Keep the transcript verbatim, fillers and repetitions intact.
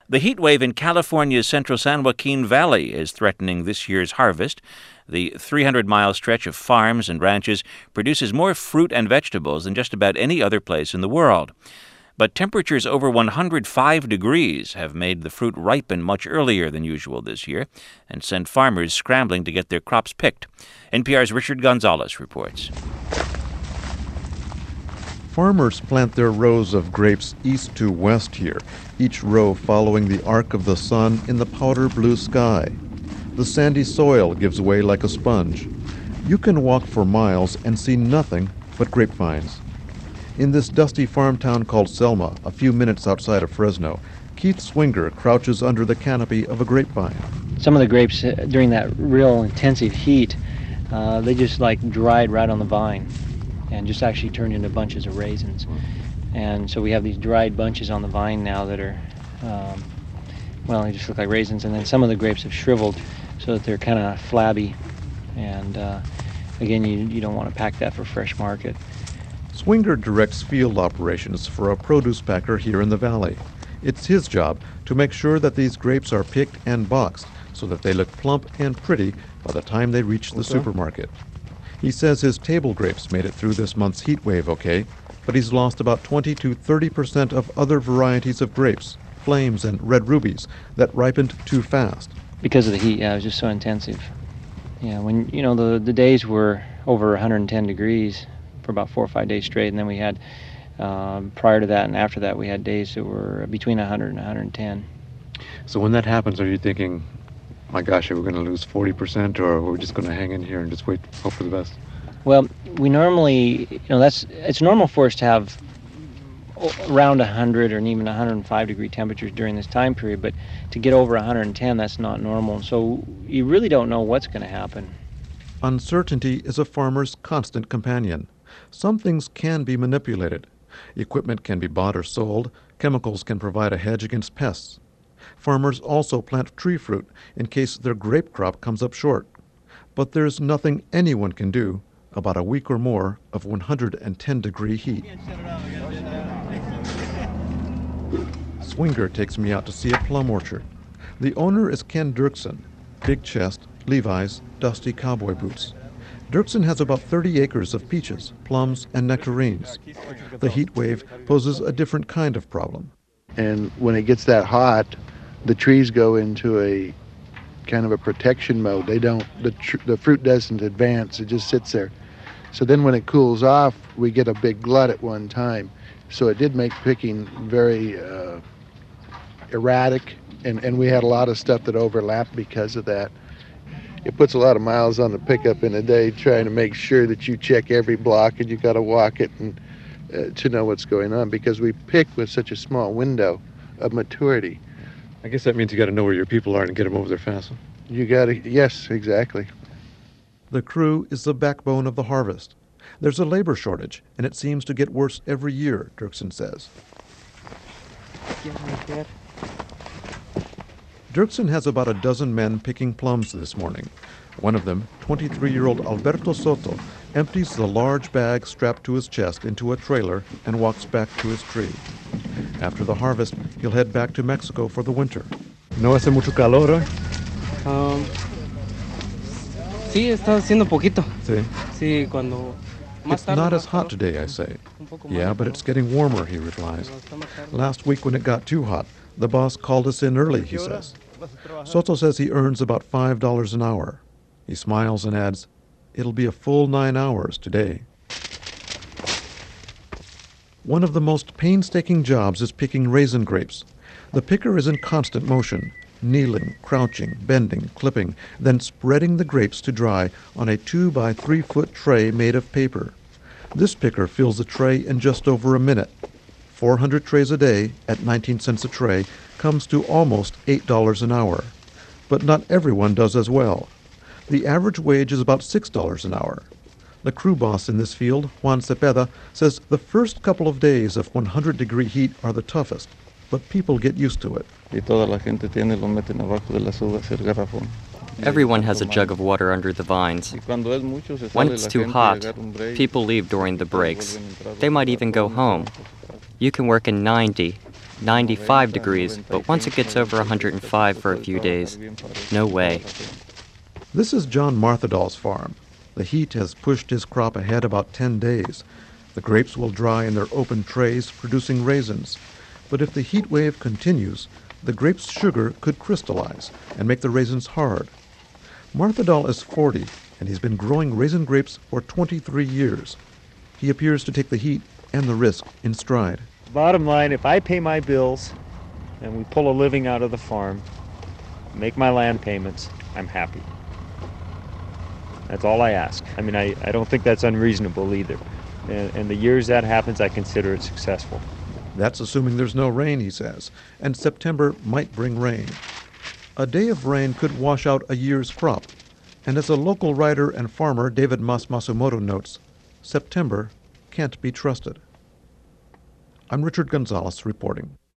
The heat wave in California's central San Joaquin Valley is threatening this year's harvest. The three hundred mile stretch of farms and ranches produces more fruit and vegetables than just about any other place in the world. But temperatures over one hundred five degrees have made the fruit ripen much earlier than usual this year and sent farmers scrambling to get their crops picked. N P R's Richard Gonzalez reports. Farmers plant their rows of grapes east to west here, each row following the arc of the sun in the powder blue sky. The sandy soil gives way like a sponge. You can walk for miles and see nothing but grapevines. In this dusty farm town called Selma, a few minutes outside of Fresno, Keith Swinger crouches under the canopy of a grapevine. Some of the grapes uh, during that real intensive heat, uh, they just like dried right on the vine and just actually turned into bunches of raisins. And so we have these dried bunches on the vine now that are, um, well, they just look like raisins. And then some of the grapes have shriveled so that they're kind of flabby. And uh, again, you, you don't want to pack that for fresh market. Swinger directs field operations for a produce packer here in the valley. It's his job to make sure that these grapes are picked and boxed so that they look plump and pretty by the time they reach the supermarket. He says his table grapes made it through this month's heat wave okay, but he's lost about twenty to thirty percent of other varieties of grapes, flames and red rubies, that ripened too fast. Because of the heat, yeah, it was just so intensive. Yeah, when, you know, the, the days were over one hundred ten degrees for about four or five days straight, and then we had, um, prior to that and after that, we had days that were between one hundred and one hundred ten. So when that happens, are you thinking, my gosh, are we going to lose forty percent, or are we just going to hang in here and just wait, hope for the best? Well, we normally, you know, that's, it's normal for us to have around one hundred or even one hundred five degree temperatures during this time period, but to get over one hundred ten, that's not normal. So you really don't know what's going to happen. Uncertainty is a farmer's constant companion. Some things can be manipulated. Equipment can be bought or sold. Chemicals can provide a hedge against pests. Farmers also plant tree fruit in case their grape crop comes up short. But there's nothing anyone can do about a week or more of one hundred ten degree heat. Swinger takes me out to see a plum orchard. The owner is Ken Dirksen, big chest, Levi's, dusty cowboy boots. Dirksen has about thirty acres of peaches, plums, and nectarines. The heat wave poses a different kind of problem. And when it gets that hot, the trees go into a kind of a protection mode. They don't, the, tr- the fruit doesn't advance, it just sits there. So then when it cools off, we get a big glut at one time. So it did make picking very uh, erratic, and, and we had a lot of stuff that overlapped because of that. It puts a lot of miles on the pickup in a day trying to make sure that you check every block and you got to walk it and uh, to know what's going on, because we pick with such a small window of maturity. I guess that means you got to know where your people are and get them over there fast. You got to, yes, exactly. The crew is the backbone of the harvest. There's a labor shortage, and it seems to get worse every year, Dirksen says. Dirksen has about a dozen men picking plums this morning. One of them, twenty-three-year-old Alberto Soto, empties the large bag strapped to his chest into a trailer and walks back to his tree. After the harvest, he'll head back to Mexico for the winter. No hace mucho calor hoy? Um, sí, está haciendo poquito. Sí. Sí, cuando... It's not as hot today, I say. Yeah, but it's getting warmer, he replies. Last week when it got too hot, the boss called us in early, he says. Soto says he earns about five dollars an hour. He smiles and adds, it'll be a full nine hours today. One of the most painstaking jobs is picking raisin grapes. The picker is in constant motion, kneeling, crouching, bending, clipping, then spreading the grapes to dry on a two by three foot tray made of paper. This picker fills the tray in just over a minute. four hundred trays a day at nineteen cents a tray comes to almost eight dollars an hour. But not everyone does as well. The average wage is about six dollars an hour. The crew boss in this field, Juan Cepeda, says the first couple of days of one hundred degree heat are the toughest, but people get used to it. Everyone has a jug of water under the vines. When it's too hot, people leave during the breaks. They might even go home. You can work in ninety, ninety-five degrees, but once it gets over one hundred five for a few days, no way. This is John Marthadal's farm. The heat has pushed his crop ahead about ten days. The grapes will dry in their open trays, producing raisins. But if the heat wave continues, the grape's sugar could crystallize and make the raisins hard. Marthadal is forty, and he's been growing raisin grapes for twenty-three years. He appears to take the heat and the risk in stride. Bottom line, if I pay my bills and we pull a living out of the farm, make my land payments, I'm happy. That's all I ask. I mean, I, I don't think that's unreasonable either. And, and the years that happens, I consider it successful. That's assuming there's no rain, he says, and September might bring rain. A day of rain could wash out a year's crop, and as a local writer and farmer, David Mas Masumoto notes, September can't be trusted. I'm Richard Gonzalez reporting.